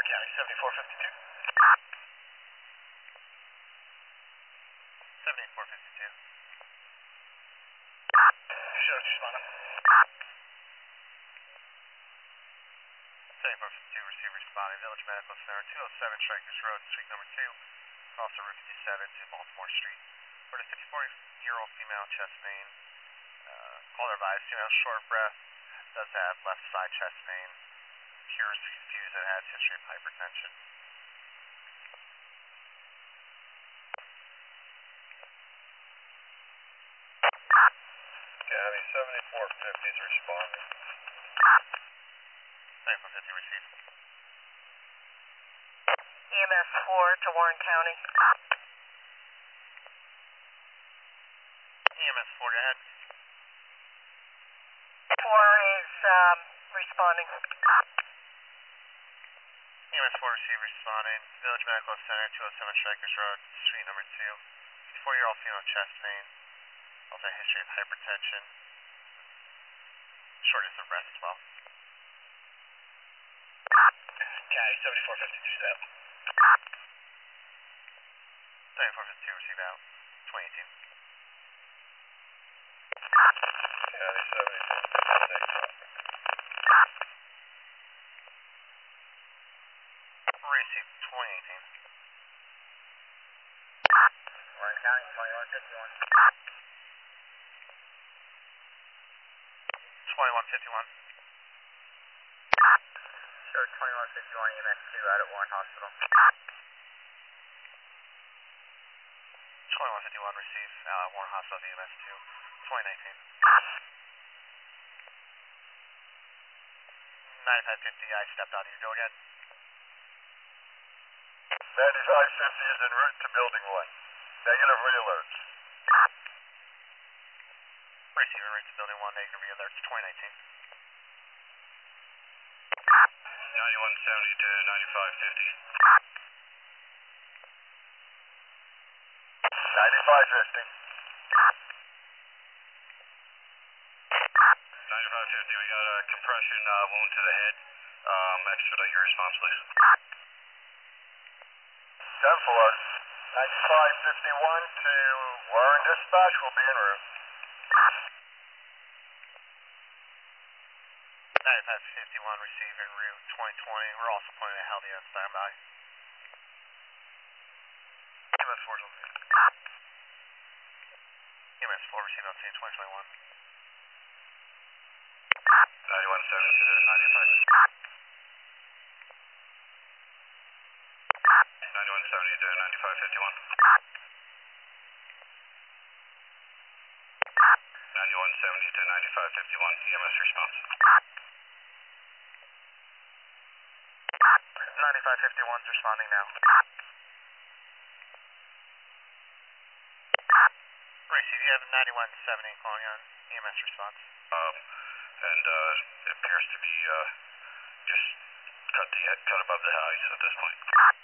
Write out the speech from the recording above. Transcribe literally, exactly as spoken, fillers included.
County, seventy-four fifty-two. seventy-four fifty-two. Sheriff responding. seventy-four fifty-two, receiver responding. Village Medical Center, two oh seven Strikers Road, Suite number two. Also Route fifty-seven to Baltimore Street. For the fifty-four-year-old female chest pain. Uh, call advised, female short breath, does have left side chest pain. Cures refused and has history of hypertension. County, seventy-four fifty is responding. seventy-four fifty received. E M S four to Warren County. E M S four, go ahead. four is um, responding. E M S four receiver responding. Village Medical Center, two oh seven Strikers Road, Suite number two. fifty-four-year-old female chest pain. Also a history of hypertension. Shortness of breath as well. County, seventy-four fifty-two is out. seventy-four fifty-two receive out. twenty eighteen. County, seventy-four fifty-six. Receive twenty eighteen. Warren County, twenty-one fifty-one. twenty-one fifty-one. Sure, twenty-one fifty-one E M S two out at Warren Hospital. twenty-one fifty-one receive uh, Warren Hospital E M S two. twenty nineteen. ninety-five fifty, I stepped out of your door again. ninety-five fifty is en route to building one. Negative re-alerts. Receiver rates building one, negative re-alerts, twenty nineteen. ninety-one seventy to ninety-five fifty. ninety-five fifty. ninety-five fifty, we got a compression uh, wound to the head. Um, expedite your response, please. ten four. ninety-five fifty-one to Warren Dispatch will be en route. ninety-five fifty-one receive en route, twenty twenty. We're also pointing at Healthy on standby. E M S four is on scene. E M S four receive on scene, twenty twenty-one. ninety-one seventy to ninety-five. ninety-one seventy to ninety-five fifty-one. ninety-one seventy to ninety-five fifty-one, E M S response. ninety-five fifty-one is responding now. Receive, you have ninety-one seventy calling on E M S response. Um, and uh, it appears to be uh, just cut the cut above the eyes at this point.